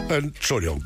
Entschuldigung.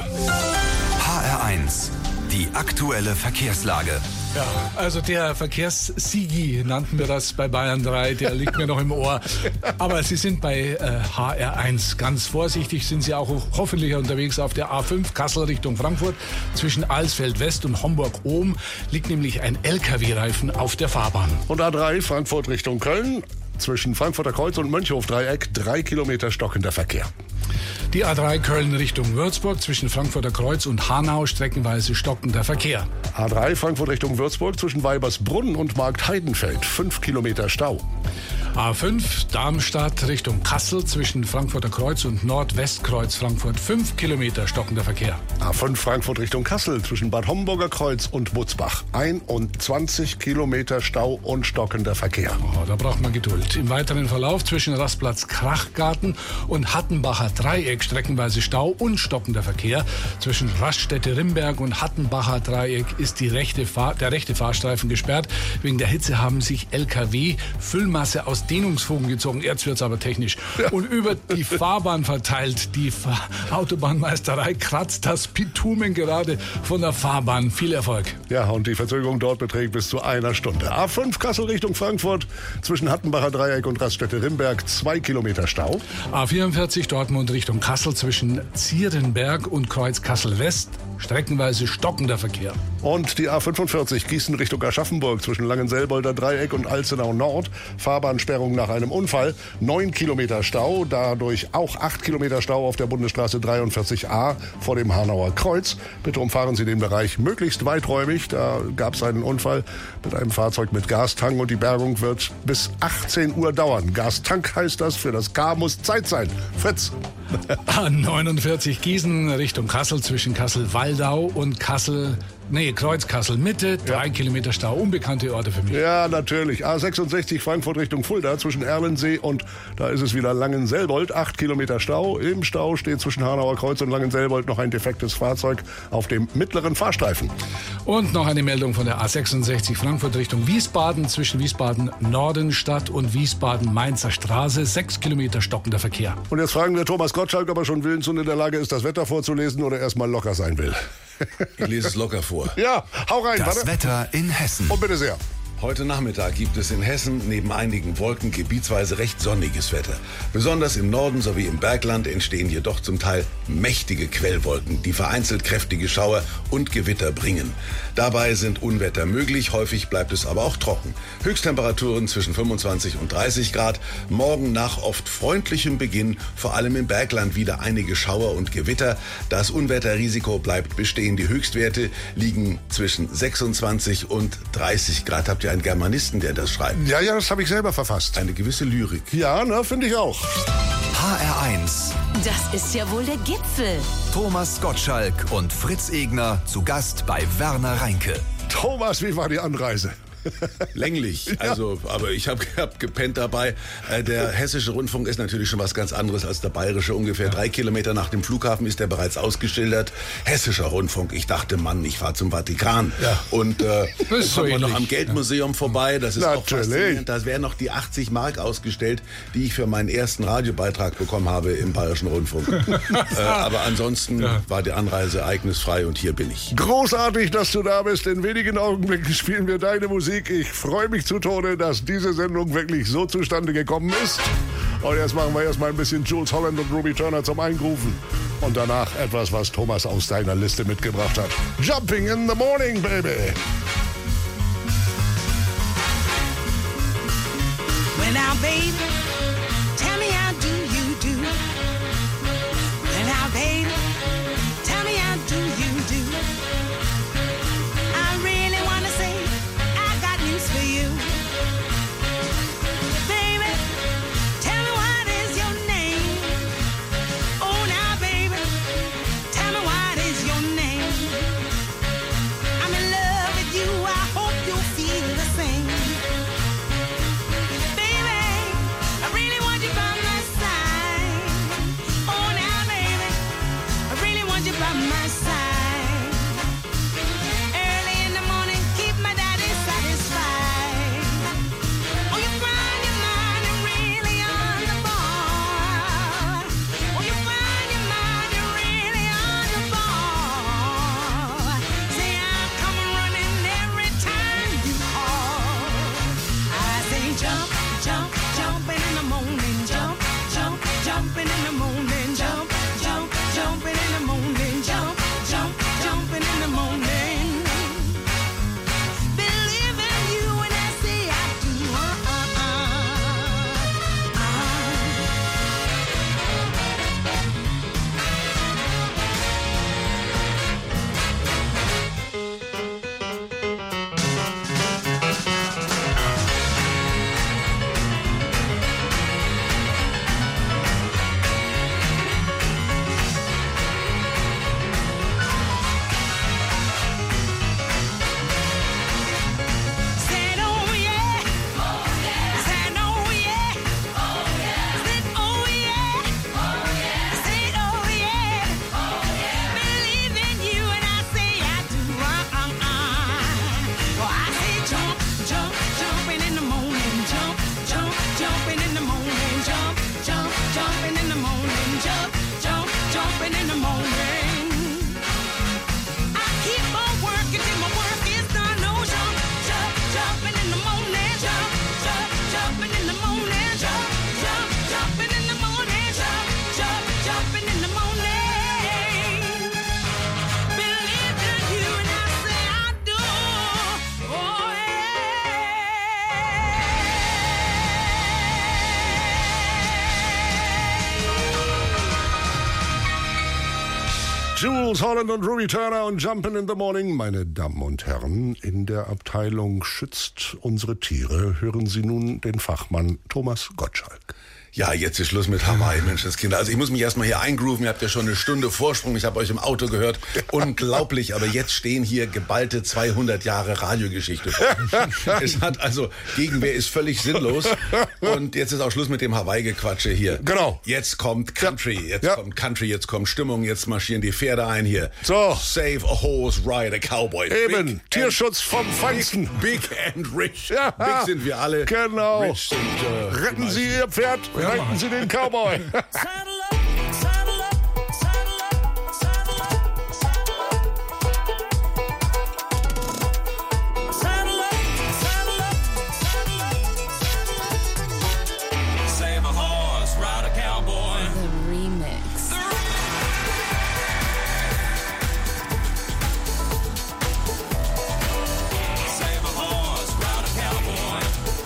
HR1, die aktuelle Verkehrslage. Ja, also der Verkehrssigi nannten wir das bei Bayern 3, der liegt mir noch im Ohr. Aber Sie sind bei HR1 ganz vorsichtig, sind Sie auch hoffentlich unterwegs auf der A5 Kassel Richtung Frankfurt. Zwischen Alsfeld West und Homburg-Ohm liegt nämlich ein LKW-Reifen auf der Fahrbahn. Und A3 Frankfurt Richtung Köln. Zwischen Frankfurter Kreuz und Mönchhof-Dreieck 3 Kilometer stockender Verkehr. Die A3 Köln Richtung Würzburg, zwischen Frankfurter Kreuz und Hanau streckenweise stockender Verkehr. A3 Frankfurt Richtung Würzburg zwischen Weibersbrunn und Marktheidenfeld 5 Kilometer Stau. A5 Darmstadt Richtung Kassel, zwischen Frankfurter Kreuz und Nordwestkreuz Frankfurt 5 Kilometer stockender Verkehr. A5 Frankfurt Richtung Kassel zwischen Bad Homburger Kreuz und Butzbach 21 Kilometer Stau und stockender Verkehr. Oh, da braucht man Geduld. Im weiteren Verlauf zwischen Rastplatz Krachgarten und Hattenbacher Dreieck streckenweise Stau und stockender Verkehr. Zwischen Raststätte-Rimberg und Hattenbacher Dreieck ist der rechte Fahrstreifen gesperrt. Wegen der Hitze haben sich LKW Füllmasse aus Dehnungsfugen gezogen. Jetzt wird's aber technisch. Ja. Und über die Fahrbahn verteilt. Die Autobahnmeisterei kratzt das Bitumen gerade von der Fahrbahn. Viel Erfolg. Ja, und die Verzögerung dort beträgt bis zu einer Stunde. A5 Kassel Richtung Frankfurt zwischen Hattenbacher Dreieck und Raststätte-Rimberg 2 Kilometer Stau. A44 Dortmund Richtung Kassel zwischen Zierenberg und Kreuz Kassel West streckenweise stockender Verkehr. Und die A45 Gießen Richtung Aschaffenburg zwischen Langenselbolder Dreieck und Alzenau Nord. Fahrbahnsperrung nach einem Unfall. 9 Kilometer Stau, dadurch auch 8 Kilometer Stau auf der Bundesstraße 43a vor dem Hanauer Kreuz. Bitte umfahren Sie den Bereich möglichst weiträumig. Da gab es einen Unfall mit einem Fahrzeug mit Gastank und die Bergung wird bis 18 Uhr dauern. Gastank heißt das, für das K muss Zeit sein. Fritz. A49 Gießen Richtung Kassel zwischen Kassel-Waldau und Kreuz Kassel Mitte, 3 Kilometer Stau, unbekannte Orte für mich. Ja, natürlich. A66 Frankfurt Richtung Fulda zwischen Erlensee und da ist es wieder Langenselbold, 8 Kilometer Stau. Im Stau steht zwischen Hanauer Kreuz und Langenselbold noch ein defektes Fahrzeug auf dem mittleren Fahrstreifen. Und noch eine Meldung von der A66 Frankfurt Richtung Wiesbaden zwischen Wiesbaden Nordenstadt und Wiesbaden Mainzer Straße, 6 Kilometer stockender Verkehr. Und jetzt fragen wir Thomas Gottschalk, ob er schon willens und in der Lage ist, das Wetter vorzulesen oder erstmal locker sein will. Ich lese es locker vor. Ja, hau rein. Das Wetter in Hessen. Und bitte sehr. Heute Nachmittag gibt es in Hessen neben einigen Wolken gebietsweise recht sonniges Wetter. Besonders im Norden sowie im Bergland entstehen jedoch zum Teil mächtige Quellwolken, die vereinzelt kräftige Schauer und Gewitter bringen. Dabei sind Unwetter möglich, häufig bleibt es aber auch trocken. Höchsttemperaturen zwischen 25 und 30 Grad. Morgen nach oft freundlichem Beginn, vor allem im Bergland wieder einige Schauer und Gewitter. Das Unwetterrisiko bleibt bestehen. Die Höchstwerte liegen zwischen 26 und 30 Grad. Habt ihr einen Germanisten, der das schreibt? Ja, das habe ich selber verfasst. Eine gewisse Lyrik. Ja, finde ich auch. HR1. Das ist ja wohl der Gipfel. Thomas Gottschalk und Fritz Egner zu Gast bei Werner Reinke. Thomas, wie war die Anreise? Länglich, aber ich hab gepennt dabei. Der hessische Rundfunk ist natürlich schon was ganz anderes als der bayerische. Ungefähr 3 Kilometer nach dem Flughafen ist er bereits ausgeschildert. Hessischer Rundfunk. Ich dachte, Mann, ich fahre zum Vatikan. Ja. Und kommt man noch am Geldmuseum vorbei. Das ist auch faszinierend. Da werden noch die 80 Mark ausgestellt, die ich für meinen ersten Radiobeitrag bekommen habe im bayerischen Rundfunk. Aber ansonsten war die Anreise ereignisfrei und hier bin ich. Großartig, dass du da bist. In wenigen Augenblicken spielen wir deine Musik. Ich freue mich zu Tode, dass diese Sendung wirklich so zustande gekommen ist. Und jetzt machen wir erstmal ein bisschen Jules Holland und Ruby Turner zum Eingrufen. Und danach etwas, was Thomas aus deiner Liste mitgebracht hat. Jumping in the morning, baby. Well now, baby, tell me how do you do? Well now, baby, tell me how do you do? I really want to say I got news for you. Baby, tell me what is your name? Oh now, baby, tell me what is your name? I'm in love with you, I hope you feel the same. Baby, in the morning, jump, jump, jumping in the morning, jump, jump, jumping in the morning. Believe in you when I say I do. Said oh yeah, said oh yeah, said oh yeah, said oh yeah, believe in you and I say I do. Oh, I say jump, jump, jumping in the morning, jump, jump, jumping in the morning, jump, jump, jumping in the morning, jump, jump, jumping in the morning. I keep on working till my work is done. No jump, jump, jumping in the morning, jump, jump, jumping in the morning, jump, jump, jumping in the morning, jump, jump, jumping in the morning. Believe in you and I say I do. Oh Jules Holland und Ruby Turner und Jumpin' in the Morning. Meine Damen und Herren, in der Abteilung Schützt unsere Tiere hören Sie nun den Fachmann Thomas Gottschalk. Ja, jetzt ist Schluss mit Hawaii, Menschenskinder. Also ich muss mich erstmal hier eingrooven. Ihr habt ja schon eine Stunde Vorsprung. Ich habe euch im Auto gehört. Unglaublich, aber jetzt stehen hier geballte 200 Jahre Radiogeschichte vor. Es hat also, Gegenwehr ist völlig sinnlos. Und jetzt ist auch Schluss mit dem Hawaii-Gequatsche hier. Genau. Jetzt kommt Country, kommt Country, jetzt kommt Stimmung, jetzt marschieren die Pferde ein hier. So. Save a horse, ride a cowboy. Eben, Big Tierschutz vom Feinsten. Big and rich. Ja. Big sind wir alle. Genau. Rich sind, Retten Sie Ihr Pferd, reiten Sie den Cowboy. Saddle up, saddle up, saddle up, saddle up, saddle up. Saddle up, saddle up, saddle up. Save a horse, ride a cowboy. The remix. Save a horse, ride a cowboy.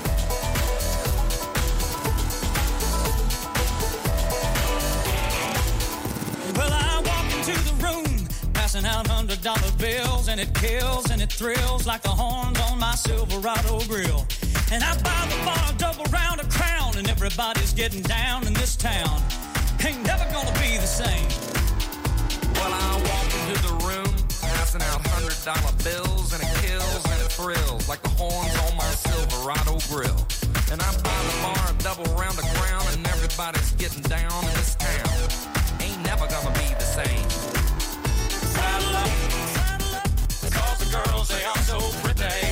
Well, I walk into the room, passing out $100 bills, and it kills and it thrills like the horns on my Silverado grill. And I buy the bar a double round of Crown, and everybody's getting down in this town. Ain't never gonna be the same. Well, I walk into the room, passing out $100 bills, and it kills and it thrills like the horns on my Silverado grill. And I buy the bar a double round of Crown, and everybody's getting down in this town. Ain't never gonna be the same. Saddle up, 'cause the girls, they are so pretty.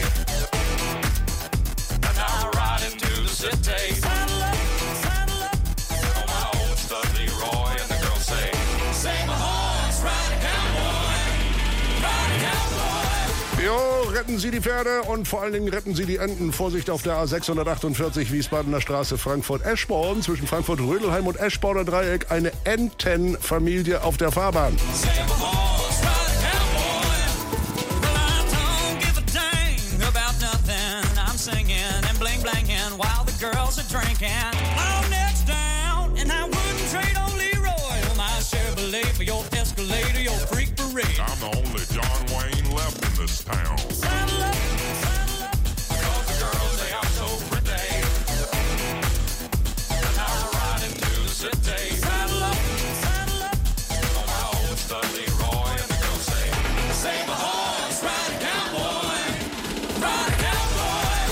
And I ride into the city. Saddle up, on my old stud Leroy, and the girls say, save a horse, ride a cowboy, ride a cowboy. Jo, retten Sie die Pferde und vor allen Dingen retten Sie die Enten. Vorsicht auf der A648 Wiesbadener Straße Frankfurt-Eschborn. Zwischen Frankfurt-Rödelheim und Eschborner Dreieck eine Entenfamilie auf der Fahrbahn. Save a horse, ride a cowboy. Well, I don't give a dang about nothing. I'm singing and bling-blanging while the girls are drinking. I'm next down, and I wouldn't trade on Leroy or my Chevrolet for your Escalade or your freak parade. I'm the only John Wayne left in this town. Saddle up, 'cause the girls, they are so pretty. And I ride into the city. Saddle up, on my old stud Leroy, and the girls say, save a horse, ride a cowboy, ride a cowboy.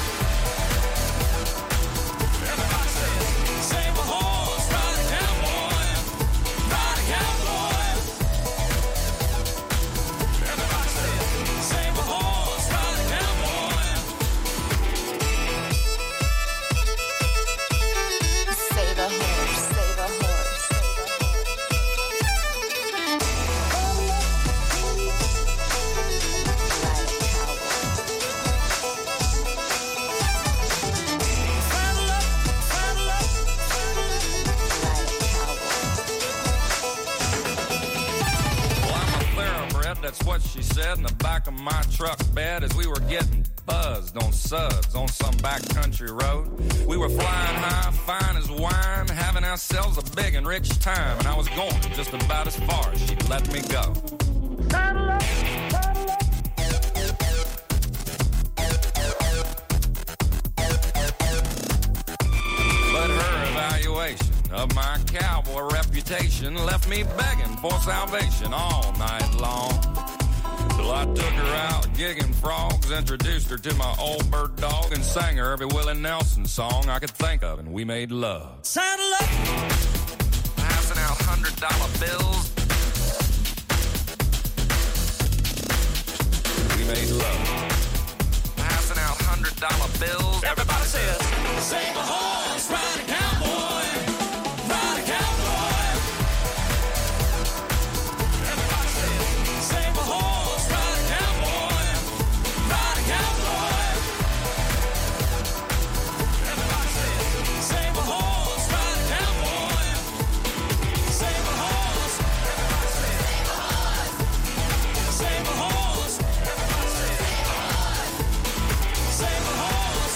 Everybody says, save a horse, ride a cowboy, ride a cowboy. Everybody says, save a horse, ride that's what she said in the back of my truck bed as we were getting buzzed on suds on some backcountry road. We were flying high, fine as wine, having ourselves a big and rich time, and I was going just about as far as she'd let me go. Saddle up, saddle up. But her evaluation of my cowboy reputation left me begging for salvation all night long. Till I took her out gigging frogs, introduced her to my old bird dog, and sang her every Willie Nelson song I could think of, and we made love. Saddle up. Passing out $100 bills. We made love. Passing out $100 bills. Everybody says, Save a horse, ride a cowboy. Ride a cowboy. Everybody says, save a horse, ride a cowboy. Ride a cowboy. Everybody says, save a horse, ride a cowboy. Save a horse. Everybody says, save a horse. Everybody says, save a horse.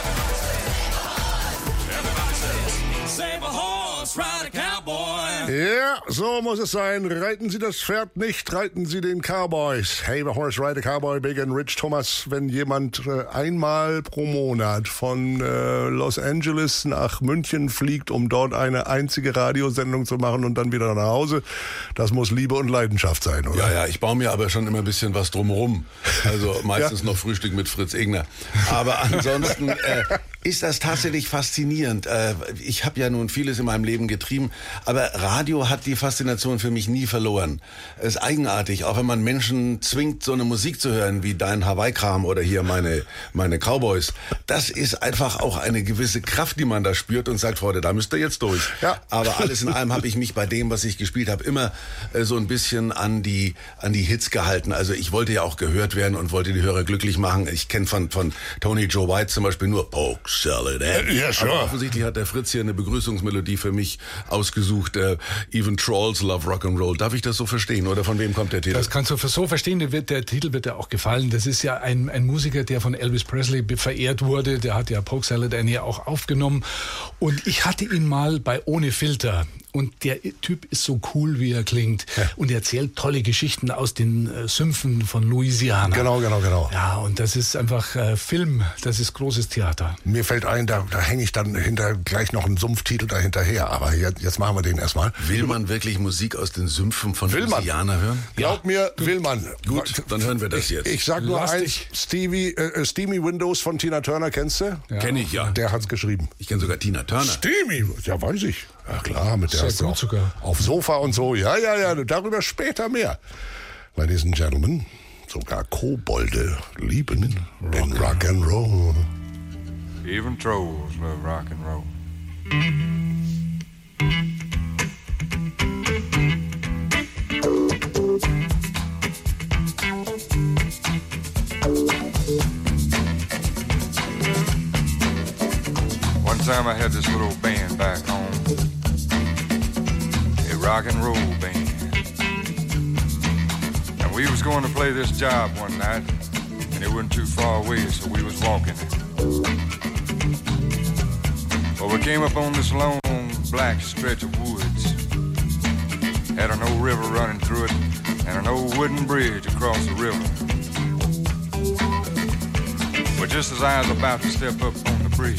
Everybody says, save a horse, ride a cowboy. Ja, so muss es sein. Reiten Sie das Pferd nicht, reiten Sie den Cowboy. Save a horse, ride a cowboy, Big and Rich Thomas. Wenn jemand einmal pro Monat von Los Angeles nach München fliegt, um dort eine einzige Radiosendung zu machen und dann wieder nach Hause, das muss Liebe und Leidenschaft sein, oder? Ja, ich baue mir aber schon immer ein bisschen was drumherum. Also meistens noch Frühstück mit Fritz Egner. Aber ansonsten ist das tatsächlich faszinierend. Ich habe ja nun vieles in meinem Leben getrieben, aber Radio hat die Faszination für mich nie verloren. Es ist eigenartig, auch wenn man Menschen zwingt, so eine Musik zu hören, wie dein Hawaii-Kram oder hier meine Cowboys. Das ist einfach auch eine gewisse Kraft, die man da spürt und sagt, Freunde, da müsst ihr jetzt durch. Ja. Aber alles in allem habe ich mich bei dem, was ich gespielt habe, immer so ein bisschen an die Hits gehalten. Also ich wollte ja auch gehört werden und wollte die Hörer glücklich machen. Ich kenne von Tony Joe White zum Beispiel nur Poke Salad. Ja, sure. Aber offensichtlich hat der Fritz hier eine Begrüßungsmelodie für mich ausgesucht. Even Trolls love Rock'n'Roll. Darf ich das so verstehen oder von wem kommt der Titel? Das kannst du so verstehen, der Titel wird dir auch gefallen. Das ist ja ein Musiker, der von Elvis Presley verehrt wurde. Der hat ja Poke Salad Annie auch aufgenommen. Und ich hatte ihn mal bei Ohne Filter. Und der Typ ist so cool, wie er klingt. Ja. Und er erzählt tolle Geschichten aus den Sümpfen von Louisiana. Genau. Ja, und das ist einfach Film, das ist großes Theater. Mir fällt ein, da hänge ich dann gleich noch einen Sumpftitel dahinterher. Aber jetzt machen wir den erstmal. Will man wirklich Musik aus den Sümpfen von Louisiana hören? Glaub mir, will man. Gut, dann hören wir das jetzt. Ich sag nur eins, Steamy Windows von Tina Turner, kennst du? Ja. Kenn ich, ja. Der hat's geschrieben. Ich kenne sogar Tina Turner. Steamy, ja, weiß ich. Ja klar, mit der hast du auf Sofa und so. Ja, darüber später mehr. Ladies and Gentlemen, sogar Kobolde lieben den Rock'n'Roll. Even trolls love rock and roll. One time I had this little band back home, a rock and roll band. And we was going to play this job one night, and it wasn't too far away, so we was walking it. Well, we came up on this long black stretch of woods. Had an old river running through it, and an old wooden bridge across the river. But just as I was about to step up on the bridge,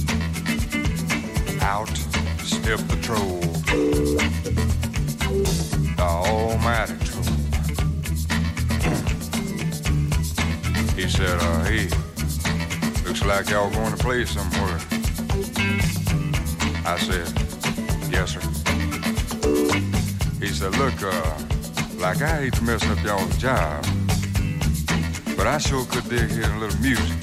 out stepped the troll, the almighty troll. He said, hey, looks like y'all going to play somewhere. I said, yes, sir. He said, look, like I hate to mess up y'all's job, but I sure could dig here a little music.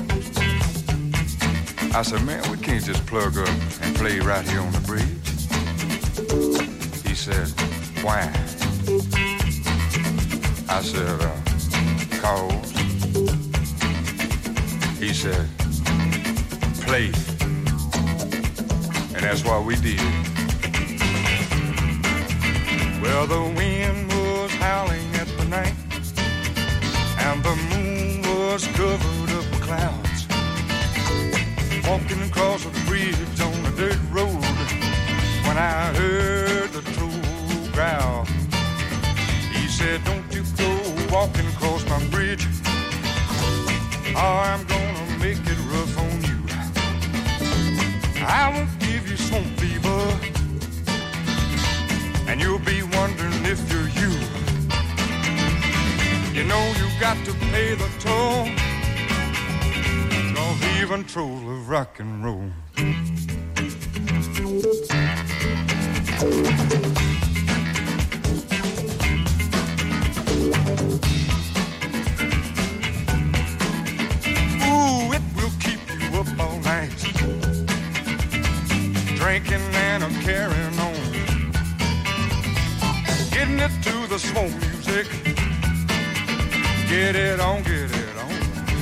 I said, man, we can't just plug up and play right here on the bridge. He said, why? I said, cause. He said, play. And that's what we did. Well, the wind was howling at the night, said, don't you go walking across my bridge. I'm gonna make it rough on you. I won't give you swamp fever, and you'll be wondering if you're you. You know you got to pay the toll, 'cause even trolls love rock and roll. Ooh, it will keep you up all night, drinking and carrying on, getting it to the swamp music. Get it on, get it on.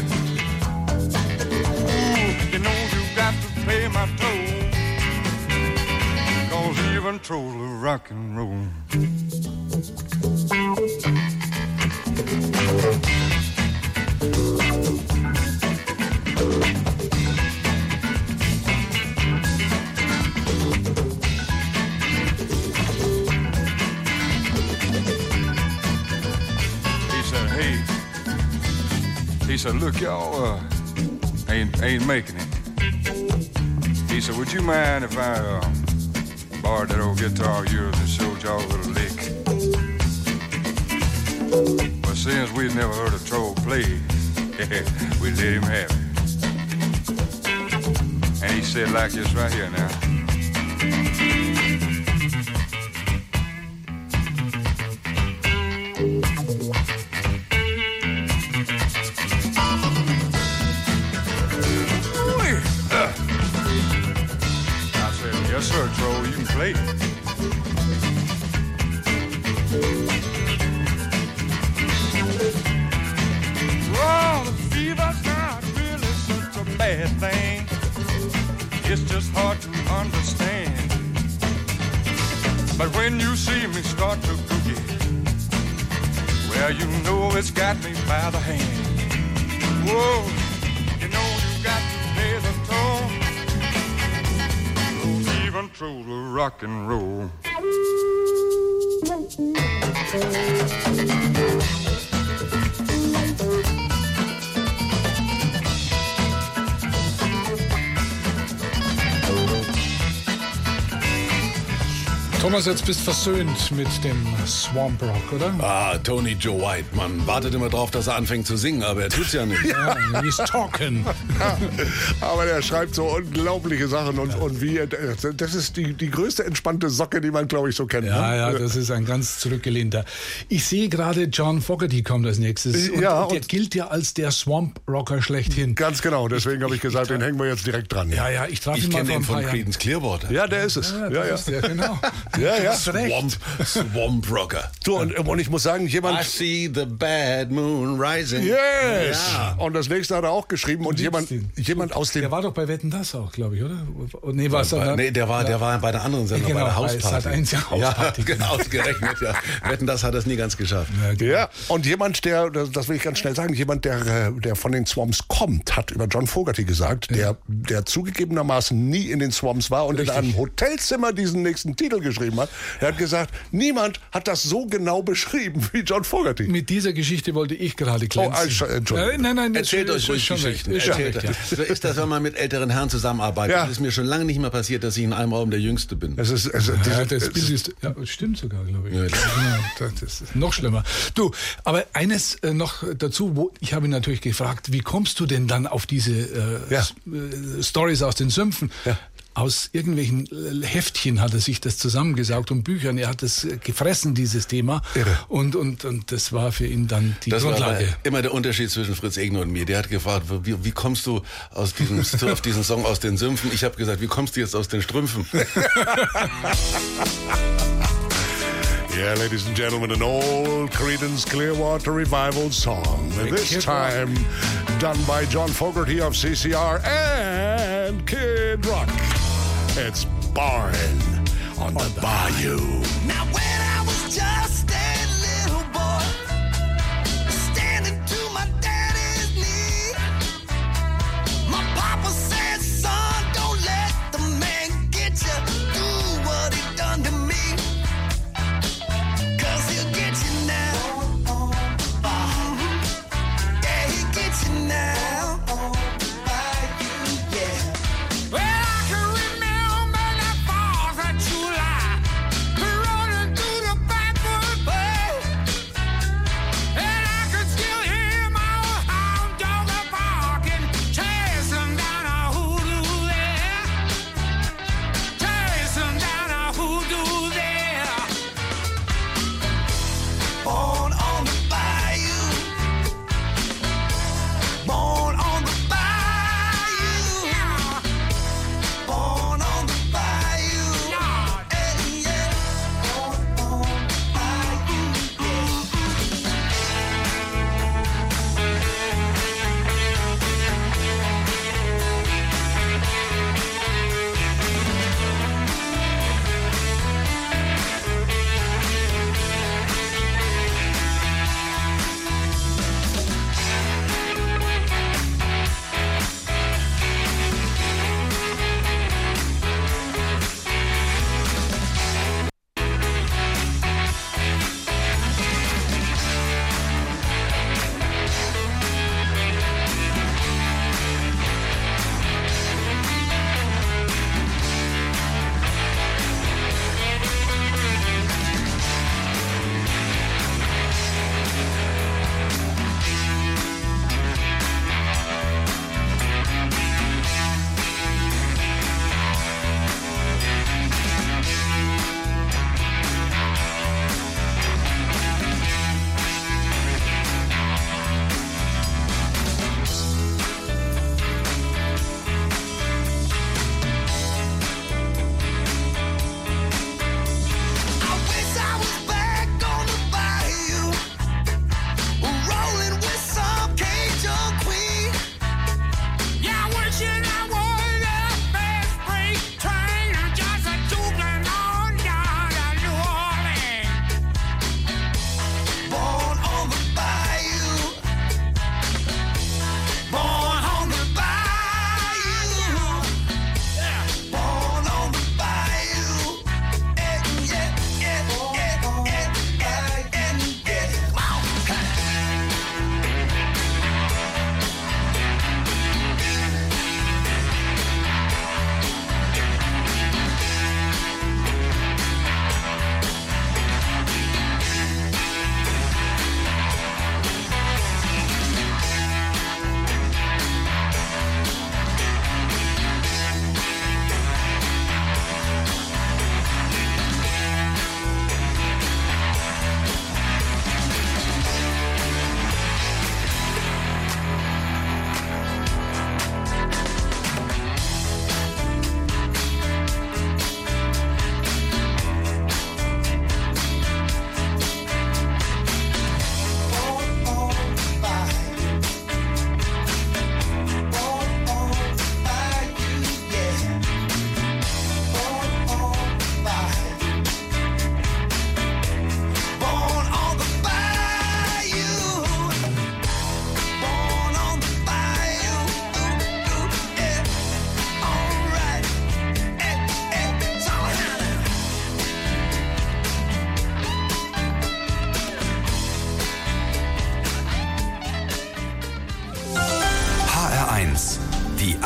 Ooh, you know you got to pay my toll, 'cause even trolls love rock and roll. He said, look, y'all ain't making it. He said, would you mind if I borrowed that old guitar of yours and showed y'all a little lick? But since we'd never heard a troll play, we let him have it. And he said like this right here now. Yes, sir, Troll, you can play. Oh, the fever's not really such a bad thing. It's just hard to understand. But when you see me start to boogie, well, you know it's got me by the hand. Whoa, you know you got to pay the toll. Even trolls love rock and roll. Thomas, jetzt bist versöhnt mit dem Swamp Rock, oder? Ah, Tony Joe White, man wartet immer drauf, dass er anfängt zu singen, aber er tut's ja nicht. Ja, he's talking. Aber der schreibt so unglaubliche Sachen und wie, das ist die größte entspannte Socke, die man, glaube ich, so kennt. Ja, das ist ein ganz zurückgelehnter. Ich sehe gerade, John Fogerty kommt als nächstes. Und ja, der gilt ja als der Swamp Rocker schlechthin. Ganz genau, deswegen habe ich gesagt, den hängen wir jetzt direkt dran. Ja, ich traf ihn mal kenne vor ein den paar von Jahren. Creedence Clearwater. Ja, der ist es. Ja, das ist der, genau. Ja. Swamp Rocker. So, und ich muss sagen, I jemand... see the bad moon rising. Yes! Ja. Und das nächste hat er auch geschrieben. Und jemand aus dem... Der war doch bei Wetten, das auch, glaube ich, oder? Nee, war es dann? Nee, der war bei der anderen Sendung, Genau, bei der bei Hausparty. Sat.1 ja, Hausparty. Ja, genau, ausgerechnet, ja. Wetten, das hat es nie ganz geschafft. Ja, und jemand, das will ich ganz schnell sagen, jemand, der von den Swamps kommt, hat über John Fogerty gesagt, der zugegebenermaßen nie in den Swamps war und in einem Hotelzimmer diesen nächsten Titel geschrieben hat. Er hat gesagt, niemand hat das so genau beschrieben wie John Fogerty. Mit dieser Geschichte wollte ich gerade glänzen. Entschuldigung. Nein, Erzählt euch ruhig Geschichten. So ist das, wenn man mit älteren Herren zusammenarbeitet. Ja. Es ist mir schon lange nicht mehr passiert, dass ich in einem Raum der Jüngste bin. Das Bild ist, ja, stimmt sogar, glaube ich. Ja. Das ist noch schlimmer. Du, aber eines noch dazu, ich habe ihn natürlich gefragt, wie kommst du denn dann auf diese Stories aus den Sümpfen? Ja. Aus irgendwelchen Heftchen hat er sich das zusammengesaugt und Büchern. Er hat das gefressen, dieses Thema. Irre. Und das war für ihn dann die Grundlage. Das war immer der Unterschied zwischen Fritz Egner und mir. Der hat gefragt, wie kommst du auf diesen Song aus den Sümpfen? Ich habe gesagt, wie kommst du jetzt aus den Strümpfen? Yeah, ladies and gentlemen, an old Creedence Clearwater Revival song. This time done by John Fogerty of CCR and Kid Rock. It's Barn on the Bayou. Now when I was just a little boy, standing to my daddy's knee, my papa said, son, don't let the man get you, do what he done to me, 'cause he'll get you now.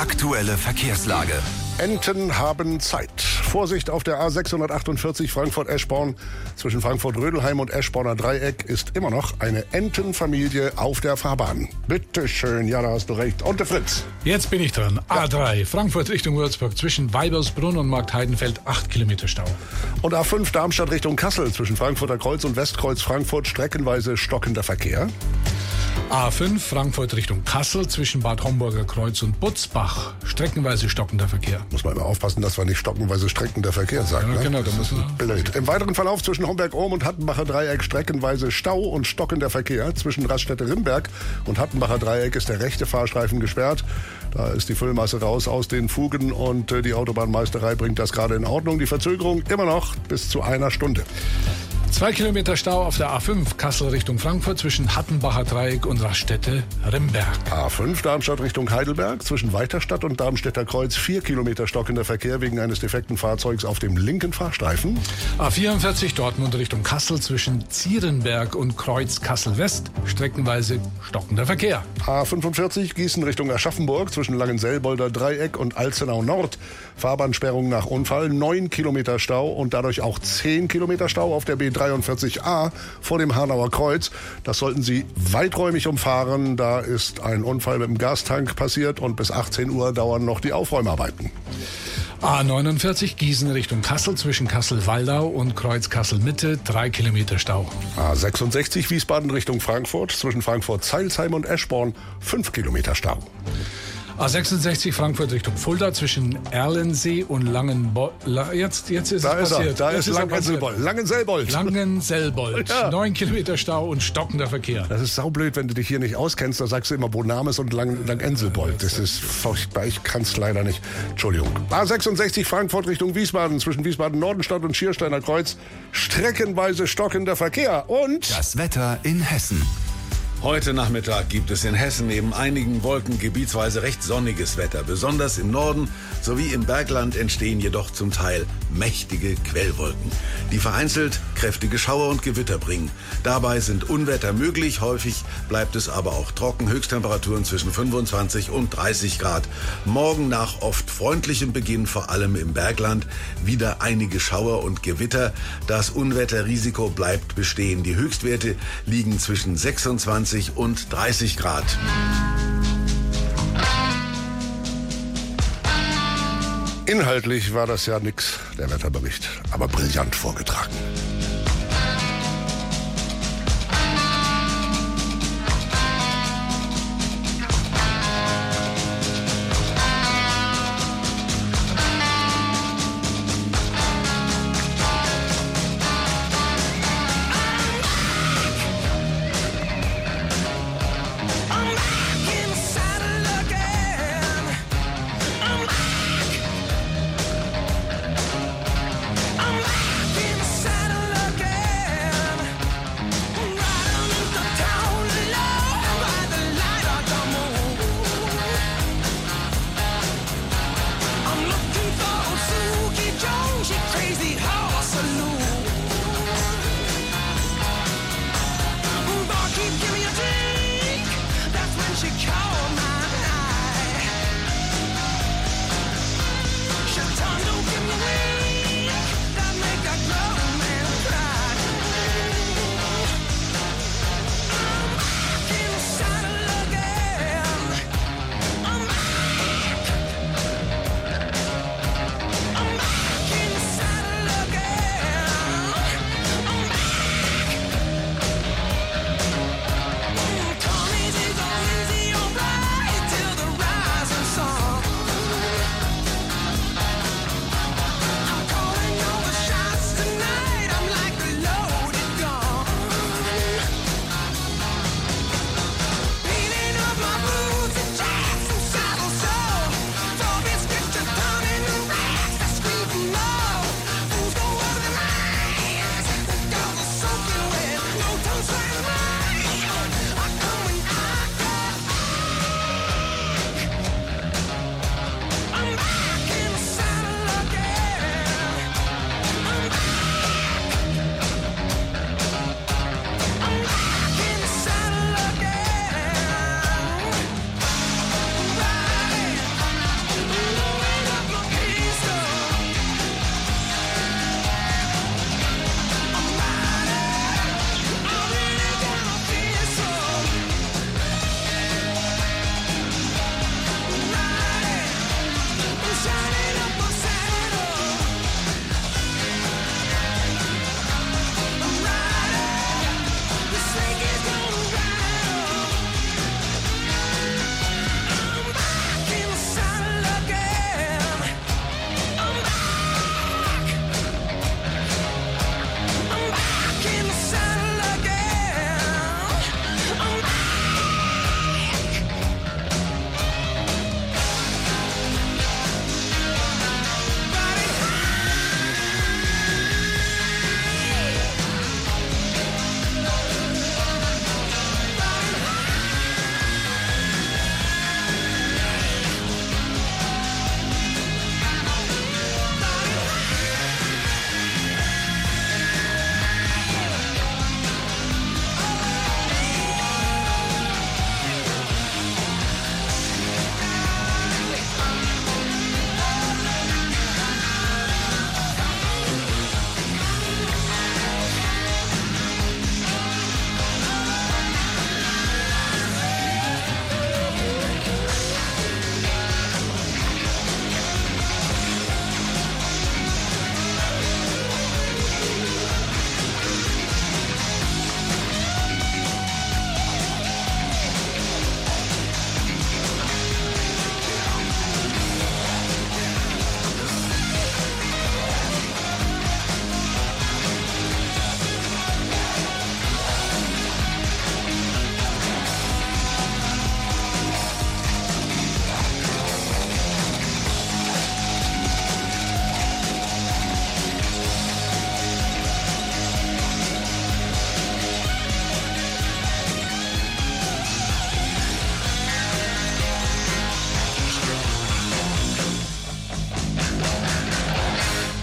aktuelle Verkehrslage. Enten haben Zeit. Vorsicht auf der A648 Frankfurt-Eschborn. Zwischen Frankfurt-Rödelheim und Eschborner Dreieck ist immer noch eine Entenfamilie auf der Fahrbahn. Bitte schön, ja, da hast du recht. Und der Fritz. Jetzt bin ich dran. A3, Frankfurt Richtung Würzburg, zwischen Weibersbrunn und Marktheidenfeld 8 Kilometer Stau. Und A5 Darmstadt Richtung Kassel. Zwischen Frankfurter Kreuz und Westkreuz Frankfurt streckenweise stockender Verkehr. A5 Frankfurt Richtung Kassel, zwischen Bad Homburger Kreuz und Butzbach streckenweise stockender Verkehr. Muss man immer aufpassen, dass wir nicht stockenweise streckender Verkehr sagen. Ja, ne? genau, da müssen wir. Blöd. Im weiteren Verlauf zwischen Homberg-Ohm und Hattenbacher Dreieck streckenweise Stau und stockender Verkehr. Zwischen Raststätte-Rimberg und Hattenbacher Dreieck ist der rechte Fahrstreifen gesperrt. Da ist die Füllmasse raus aus den Fugen und die Autobahnmeisterei bringt das gerade in Ordnung. Die Verzögerung immer noch bis zu einer Stunde. 2 Kilometer Stau auf der A5 Kassel Richtung Frankfurt zwischen Hattenbacher Dreieck und Raststätte Rimberg. A5 Darmstadt Richtung Heidelberg zwischen Weiterstadt und Darmstädter Kreuz 4 Kilometer stockender Verkehr wegen eines defekten Fahrzeugs auf dem linken Fahrstreifen. A44 Dortmund Richtung Kassel zwischen Zierenberg und Kreuz Kassel West streckenweise stockender Verkehr. A45 Gießen Richtung Aschaffenburg zwischen Langenselbolder Dreieck und Alzenau Nord. Fahrbahnsperrung nach Unfall, 9 Kilometer Stau und dadurch auch 10 Kilometer Stau auf der B43A vor dem Hanauer Kreuz. Das sollten Sie weiträumig umfahren. Da ist ein Unfall mit dem Gastank passiert und bis 18 Uhr dauern noch die Aufräumarbeiten. A49 Gießen Richtung Kassel zwischen Kassel-Waldau und Kreuz Kassel-Mitte 3 Kilometer Stau. A66 Wiesbaden Richtung Frankfurt zwischen Frankfurt-Zeilsheim und Eschborn 5 Kilometer Stau. A66 Frankfurt Richtung Fulda zwischen Erlensee und Langenselbold. Jetzt ist es passiert. Da ist Langenselbold. Langenselbold. Ja. 9 Kilometer Stau und stockender Verkehr. Das ist saublöd, wenn du dich hier nicht auskennst. Da sagst du immer Bonames und Langenselbold. Das ist furchtbar. Ich kann es leider nicht. Entschuldigung. A66 Frankfurt Richtung Wiesbaden zwischen Wiesbaden-Nordenstadt und Schiersteiner Kreuz. Streckenweise stockender Verkehr. Und Das Wetter in Hessen. Heute Nachmittag gibt es in Hessen neben einigen Wolken gebietsweise recht sonniges Wetter. Besonders im Norden sowie im Bergland entstehen jedoch zum Teil mächtige Quellwolken, die vereinzelt kräftige Schauer und Gewitter bringen. Dabei sind Unwetter möglich, häufig bleibt es aber auch trocken. Höchsttemperaturen zwischen 25 und 30 Grad. Morgen nach oft freundlichem Beginn, vor allem im Bergland, wieder einige Schauer und Gewitter. Das Unwetterrisiko bleibt bestehen. Die Höchstwerte liegen zwischen 26 und 30 Grad. inhaltlich war das ja nix, der Wetterbericht, aber brillant vorgetragen.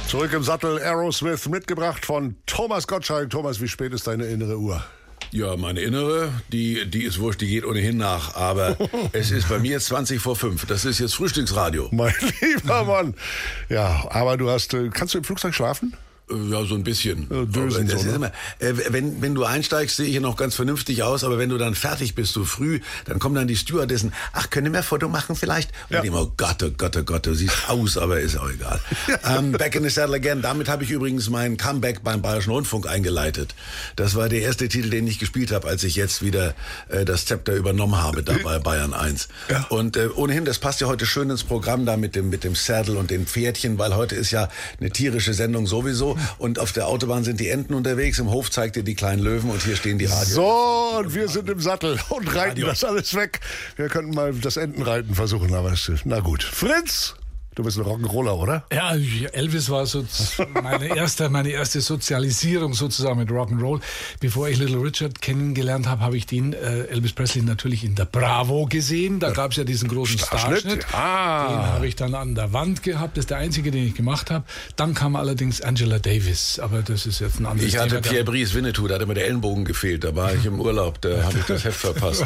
Zurück im Sattel, Aerosmith, mitgebracht von Thomas Gottschalk. Thomas, wie spät ist deine innere Uhr? Ja, meine innere, die ist wurscht, die geht ohnehin nach. Aber es ist bei mir jetzt 20 vor 5. Das ist jetzt Frühstücksradio. Mein lieber Mann. Ja, aber kannst du im Flugzeug schlafen? Ja, so ein bisschen. Dösen das so, ist ne? immer, wenn du einsteigst, sehe ich ja noch ganz vernünftig aus, aber wenn du dann fertig bist, so früh, dann kommen dann die Stewardessen, ach, können wir ein Foto machen vielleicht? Und Ja. ich immer, oh Gott, oh Gott, oh Gott, du siehst aus, aber ist auch egal. Back in the Saddle Again, damit habe ich übrigens mein Comeback beim Bayerischen Rundfunk eingeleitet. Das war der erste Titel, den ich gespielt habe, als ich jetzt wieder das Zepter übernommen habe, da bei Bayern 1. Ja. Und ohnehin, das passt ja heute schön ins Programm da mit dem Saddle und den Pferdchen, weil heute ist ja eine tierische Sendung sowieso. Und auf der Autobahn sind die Enten unterwegs, im Hof zeigt ihr die kleinen Löwen und hier stehen die Radios. So, und wir sind im Sattel und reiten das alles weg. Wir könnten mal das Entenreiten versuchen, aber na gut. Fritz, du bist ein Rock'n'Roller, oder? Ja, Elvis war so meine erste Sozialisierung sozusagen mit Rock'n'Roll. Bevor ich Little Richard kennengelernt habe, habe ich den Elvis Presley natürlich in der Bravo gesehen. Da gab es ja diesen großen Starschnitt. Den habe ich dann an der Wand gehabt. Das ist der einzige, den ich gemacht habe. Dann kam allerdings Angela Davis. Aber das ist jetzt ein anderes Ich hatte Thema. Pierre Brice Winnetou, da hat immer der Ellenbogen gefehlt. Da war ich im Urlaub, da habe ich das Heft verpasst.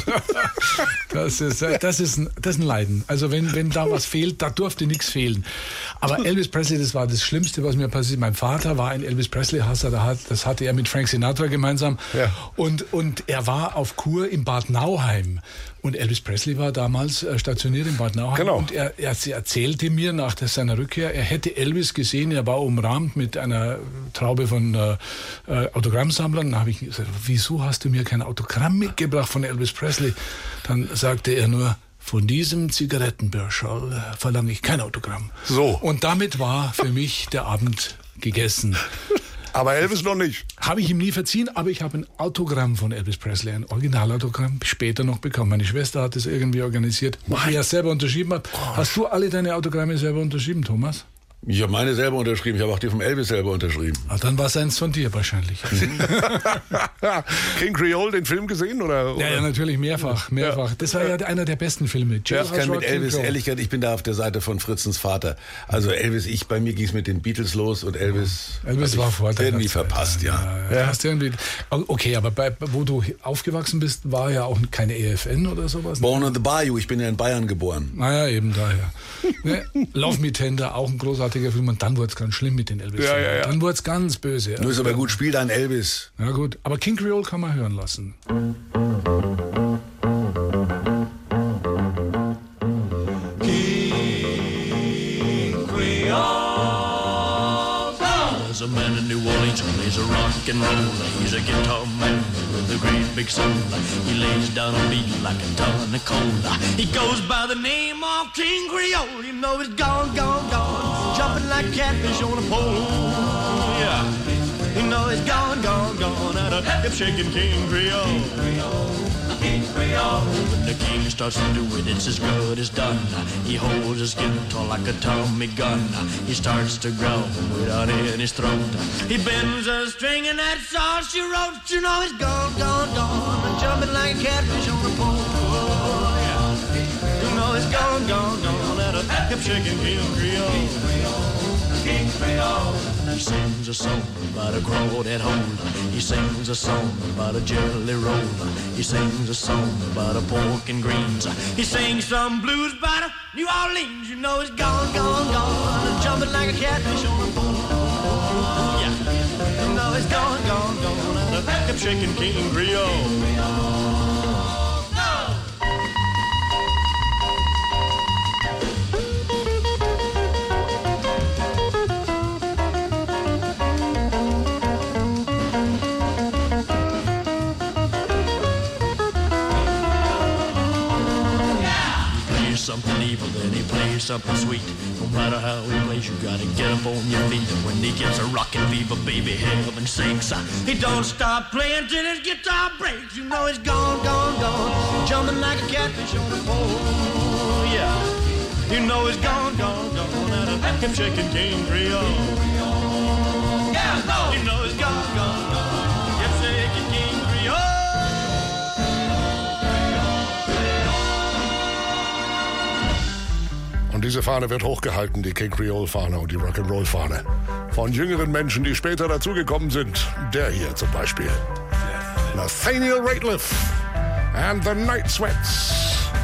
Das ist ein Leiden. Also wenn da was fehlt, da durfte nichts fehlen. Aber Elvis Presley, das war das Schlimmste, was mir passiert. Mein Vater war ein Elvis Presley-Hasser, das hatte er mit Frank Sinatra gemeinsam. Ja. Und er war auf Kur in Bad Nauheim. Und Elvis Presley war damals stationiert in Bad Nauheim. Genau. Und er erzählte mir nach seiner Rückkehr, er hätte Elvis gesehen, er war umrahmt mit einer Traube von Autogrammsammlern. Dann habe ich gesagt, wieso hast du mir kein Autogramm mitgebracht von Elvis Presley? Dann sagte er nur, von diesem Zigarettenbirschall verlange ich kein Autogramm. So. Und damit war für mich der Abend gegessen. Aber Elvis noch nicht. Habe ich ihm nie verziehen, aber ich habe ein Autogramm von Elvis Presley, ein Originalautogramm, später noch bekommen. Meine Schwester hat es irgendwie organisiert, wo ich es selber unterschrieben habe. Hast du alle deine Autogramme selber unterschrieben, Thomas? Ich habe meine selber unterschrieben, ich habe auch die vom Elvis selber unterschrieben. Ah, dann war es eins von dir wahrscheinlich. King Creole, den Film gesehen? Oder? Ja, natürlich, mehrfach. Ja. Das war ja einer der besten Filme. Ich kann mit Elvis, ehrlich gesagt, ich bin da auf der Seite von Fritzens Vater. Also Elvis, bei mir ging es mit den Beatles los und Elvis war vor deiner irgendwie Zeit. Verpasst, ja. Hast irgendwie, okay, aber wo du aufgewachsen bist, war ja auch keine EFN oder sowas. Born on the Bayou, ich bin ja in Bayern geboren. Naja, eben daher. Ne? Love Me Tender, auch ein großartiger Film, und dann wurde es ganz schlimm mit den Elvis. Ja. Dann wurde es ganz böse. Du ist aber gut, spiel dein Elvis. Ja gut, aber King Creole kann man hören lassen. King Creole. There's a man in New Orleans who plays a rock and roll. He's a guitar man with a great big soul. He lays down a beat like a ton of coal. He goes by the name of King Creole. You know he's gone, gone, gone, jumping like catfish on a pole. Yeah, you know he's gone, gone, gone, at a hip-shaking King Creole. King Creole. When the king starts to do it, it's as good as done. He holds his guitar like a Tommy gun. He starts to growl without in his throat. He bends a string and that's all she wrote. You know he's gone, gone, gone, jumping like a catfish on a pole. Yeah. You know he's gone, gone, gone, at a hip-shaking King Creole. King Creole. He sings a song about a crawdad hole. He sings a song about a jelly roll. He sings a song about a pork and greens. He sings some blues about a New Orleans. You know he's gone, gone, gone, jumping like a catfish on a pole. Yeah, you know he's gone, gone, gone, and a hip-shaking King Creole. Something evil, then he plays something sweet. No matter how he plays, you gotta get up on your feet. And when he gets a rockin' fever, baby, heaven sinks. He don't stop playing till his guitar breaks. You know he's gone, gone, gone, jumping like a catfish on a pole. Yeah, you know he's gone, gone, gone, and a hip-shaking King Creole. Yeah, no, you know he's gone, gone, gone, hip-shaking King Creole. Und diese Fahne wird hochgehalten, die King Creole Fahne und die Rock'n'Roll Fahne. von jüngeren Menschen, die später dazugekommen sind. Der hier zum Beispiel. Nathaniel Rateliff and the Night Sweats.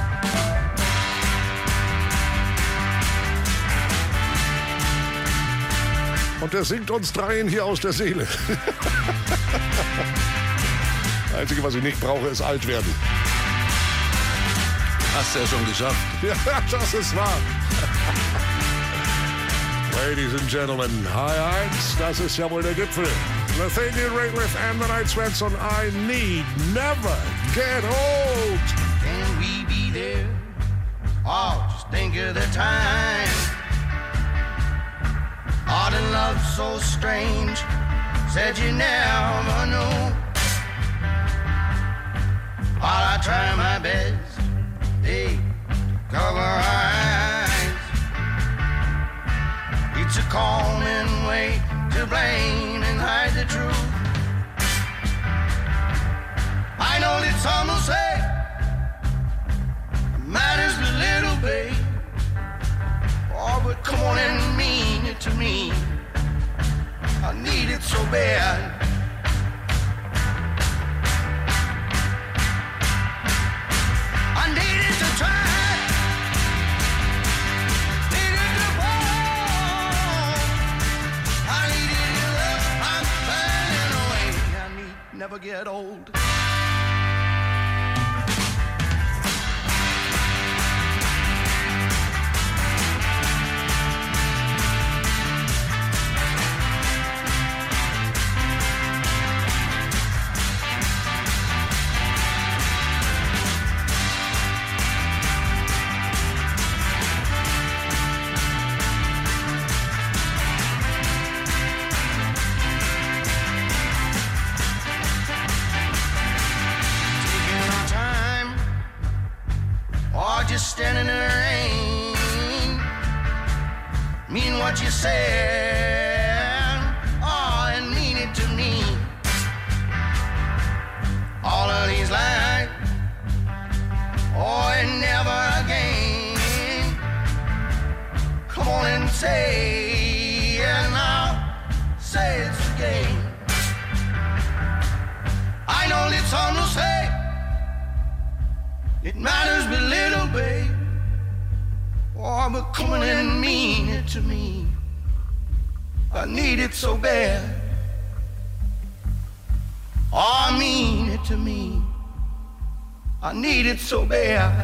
Und der singt uns dreien hier aus der Seele. Das Einzige, was ich nicht brauche, ist alt werden. Hast du ja schon geschafft. Ja, das ist wahr. Ladies and Gentlemen, Hi-Heights, das ist ja wohl der Gipfel. Nathaniel Rateliff and the Night Sweats on I Need Never Get Old. Can we be there? Oh, just think of the time. Art and love so strange, said you never know. While I try my best, they cover our eyes. It's a common way to blame and hide the truth. I know that some will say matters but little, babe. Oh, but come on and mean it to me. I need it so bad. I need it to try. Need it to fall. I need it to love. I'm burning away. I need never get old. Standing in the rain, mean what you said, oh, and mean it to me. All of these lies, oh, and never again. Come on and say, yeah, now, say it's again. I know that some will say it matters but little, babe. Oh, but come on and mean it to me. I need it so bad. Oh, mean it to me. I need it so bad.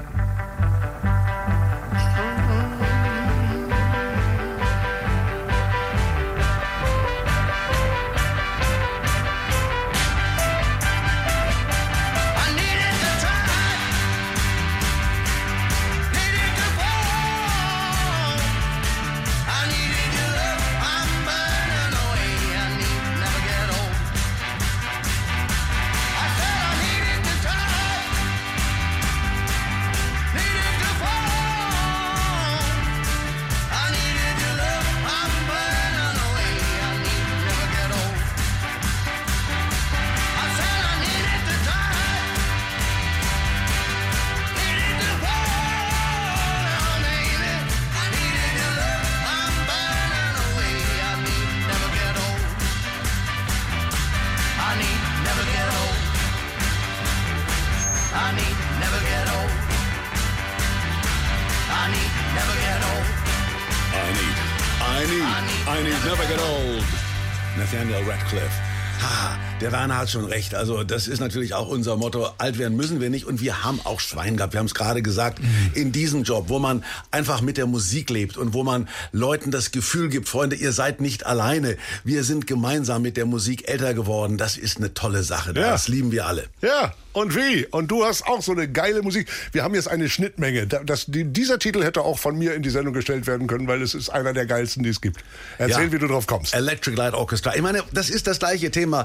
I need never get old. Nathaniel Rateliff. Ha, der Werner hat schon recht. Also das ist natürlich auch unser Motto. Alt werden müssen wir nicht. Und wir haben auch Schwein gehabt. Wir haben es gerade gesagt. In diesem Job, wo man einfach mit der Musik lebt und wo man Leuten das Gefühl gibt, Freunde, ihr seid nicht alleine. Wir sind gemeinsam mit der Musik älter geworden. Das ist eine tolle Sache. Das lieben wir alle. Ja, und wie? Und du hast auch so eine geile Musik. Wir haben jetzt eine Schnittmenge. Dieser Titel hätte auch von mir in die Sendung gestellt werden können, weil es ist einer der geilsten, die es gibt. Erzähl, wie du drauf kommst. Electric Light Orchestra. Ich meine, das ist das gleiche Thema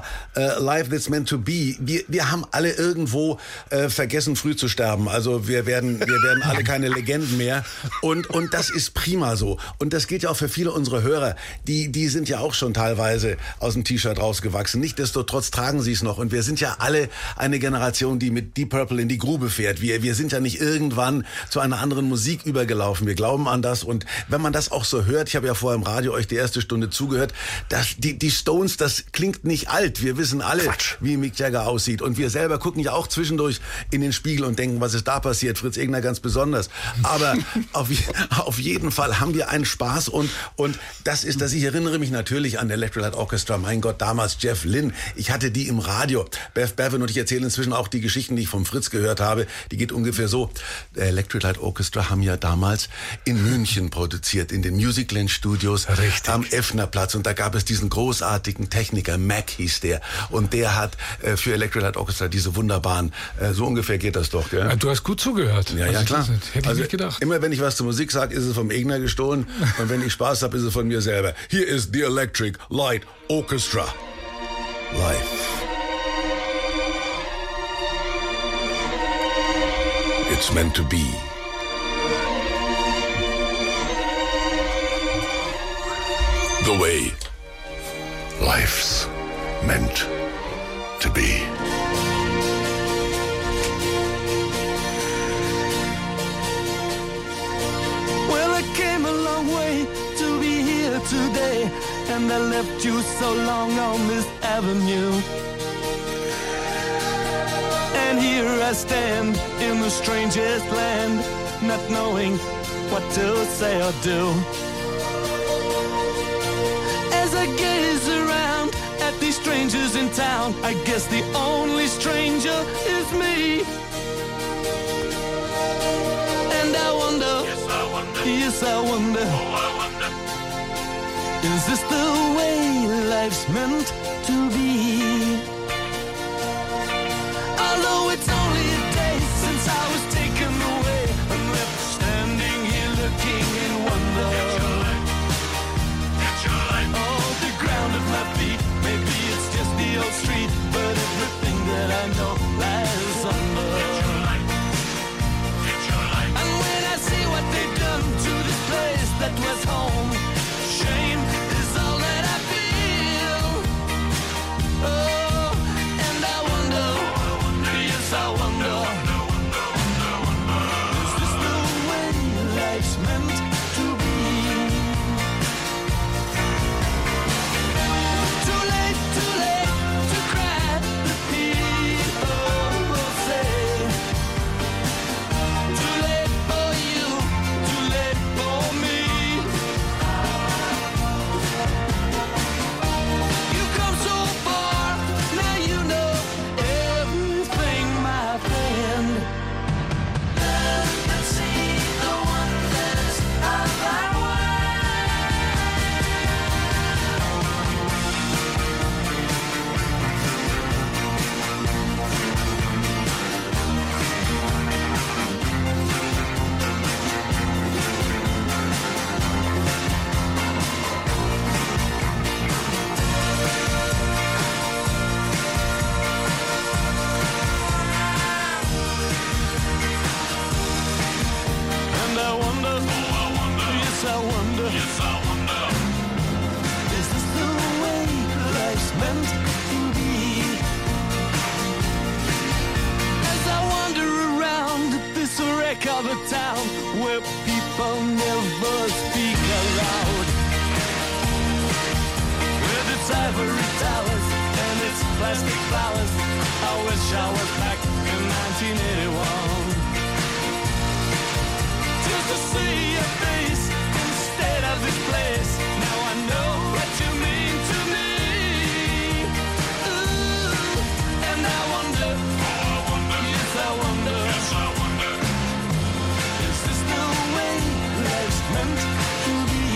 Life That's Meant to Be. Wir haben alle irgendwo vergessen, früh zu sterben. Also wir werden alle keine Legenden mehr. Und das ist prima so. Und das gilt ja auch für viele unserer Hörer. Die sind ja auch schon teilweise aus dem T-Shirt rausgewachsen. Nichtsdestotrotz tragen sie es noch. Und wir sind ja alle eine Generation, die mit Deep Purple in die Grube fährt. Wir sind ja nicht irgendwann zu einer anderen Musik übergelaufen. Wir glauben an das. Und wenn man das auch so hört, ich habe ja vorher im Radio euch die erste Stunde zugehört, dass die Stones, das klingt nicht alt. Wir wissen alle, wie Mick Jagger aussieht. Und wir selber gucken ja auch zwischendurch in den Spiegel und denken, was ist da passiert? Fritz Egner ganz besonders. Aber auf jeden Fall haben wir einen Spaß. Und ich erinnere mich natürlich an Electric Light Orchestra. Mein Gott, damals Jeff Lynne. Ich hatte die im Radio. Beth Bevan und ich erzählen inzwischen auch die Geschichten, die ich vom Fritz gehört habe. Die geht ungefähr so. Electric Light Orchestra haben ja damals in München produziert, in den Musicland Studios am Effnerplatz. Und da gab es diesen großartigen Techniker, Mac hieß der. Und der hat für Electric Light Orchestra diese wunderbaren, so ungefähr geht das doch, gell? Ja, du hast gut zugehört. Ja, klar. Hätte ich nicht gedacht. Immer wenn ich was zur Musik sage, ist es vom Egner gestohlen. Und wenn ich Spaß habe, ist es von mir selber. Hier ist The Electric Light Orchestra. Live. It's meant to be. The way life's meant to be. Well, I came a long way to be here today, and I left you so long on this avenue. And here I stand in the strangest land, not knowing what to say or do. As I gaze around at these strangers in town, I guess the only stranger is me. And I wonder, yes I wonder, oh I wonder, is this the way life's meant to be? Although it's only a day since I was taken away and left standing here looking in wonder. Oh, the ground at my feet, maybe it's just the old street, but everything that I know lies under. And when I see what they've done to this place that was home, shame is all that I feel. Oh, and I wonder, yes I wonder, is this the way life's meant to be? Too late to cry, the people say. Too late for you, too late for me. You come so far, now you know everything, my friend. Look and see the wonders of our And I wonder, yes I wonder, is this the way life's meant to be? As I wander around this wreck of a town where people never speak aloud, with its ivory towers and its plastic flowers, I wish I was back in 1981. Just to see your face instead of this place. Now I know what you mean to me. Ooh, and I wonder, yes I wonder, is this the way life's meant to be?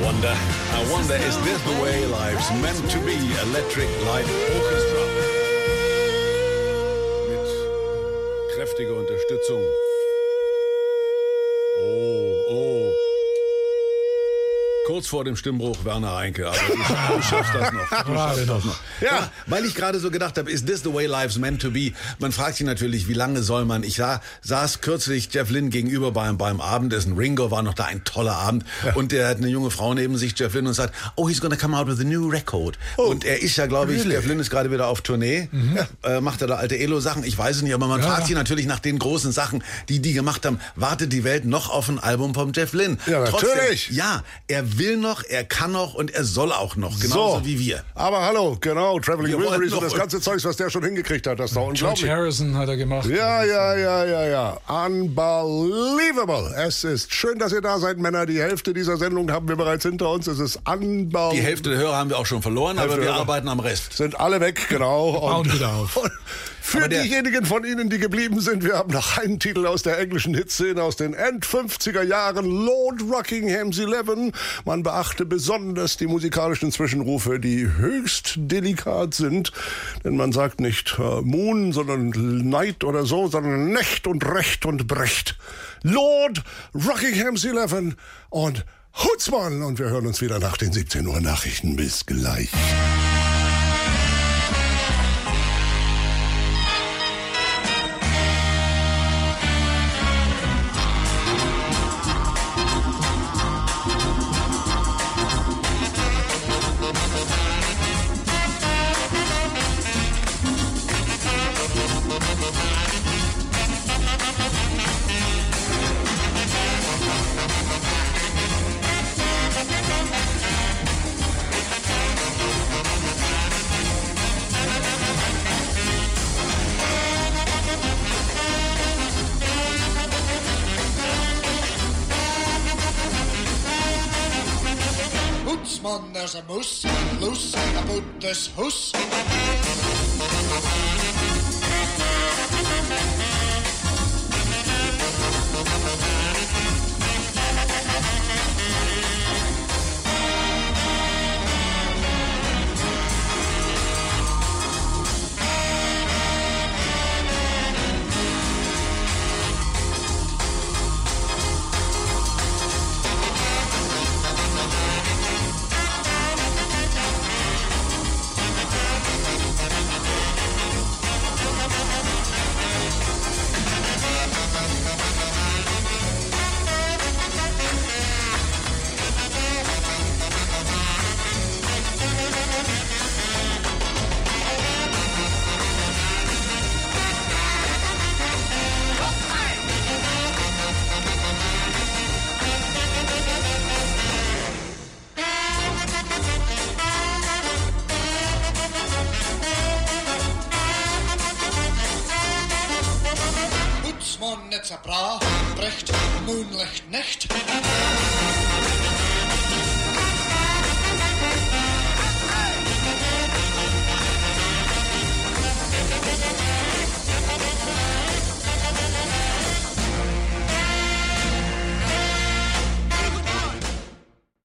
wonder, is this the way life's meant to be? Electric Light Orchestra. Mit kräftiger Unterstützung. Oh. Kurz vor dem Stimmbruch Werner Reinke. Aber du schaffst das noch. Ja, weil ich gerade so gedacht habe, is this the way life's meant to be? Man fragt sich natürlich, wie lange soll man? Ich saß kürzlich Jeff Lynne gegenüber beim Abendessen. Ringo war noch da, ein toller Abend. Ja. Und der hat eine junge Frau neben sich, Jeff Lynne, und sagt, oh, he's gonna come out with a new record. Oh, und er ist ja, glaube ich, Jeff Lynne ist gerade wieder auf Tournee. Macht er da alte Elo-Sachen? Ich weiß es nicht, aber man fragt sich natürlich nach den großen Sachen, die gemacht haben, wartet die Welt noch auf ein Album vom Jeff Lynne? Ja, natürlich. Trotzdem, ja, er will noch, er kann noch und er soll auch noch, genauso wie wir. Aber hallo, genau, Traveling Wilburys und das ganze Zeugs, was der schon hingekriegt hat, das ist doch unglaublich. George Harrison hat er gemacht. Ja. Unbelievable. Es ist schön, dass ihr da seid, Männer. Die Hälfte dieser Sendung haben wir bereits hinter uns. Es ist unbelievable. Die Hälfte der Hörer haben wir auch schon verloren, aber wir arbeiten am Rest. Sind alle weg, genau. Bauen wieder auf. Für diejenigen von Ihnen, die geblieben sind, wir haben noch einen Titel aus der englischen Hitszene aus den End-50er Jahren, Lord Rockingham's 11. Man beachte besonders die musikalischen Zwischenrufe, die höchst delikat sind, denn man sagt nicht Moon, sondern Night oder so, sondern Nächt und Recht und Brecht. Lord Rockingham's 11 und Hootsman, und wir hören uns wieder nach den 17 Uhr Nachrichten. Bis gleich. There's a moose loose about this house. It's a bra, brecht, moonlicht, nicht.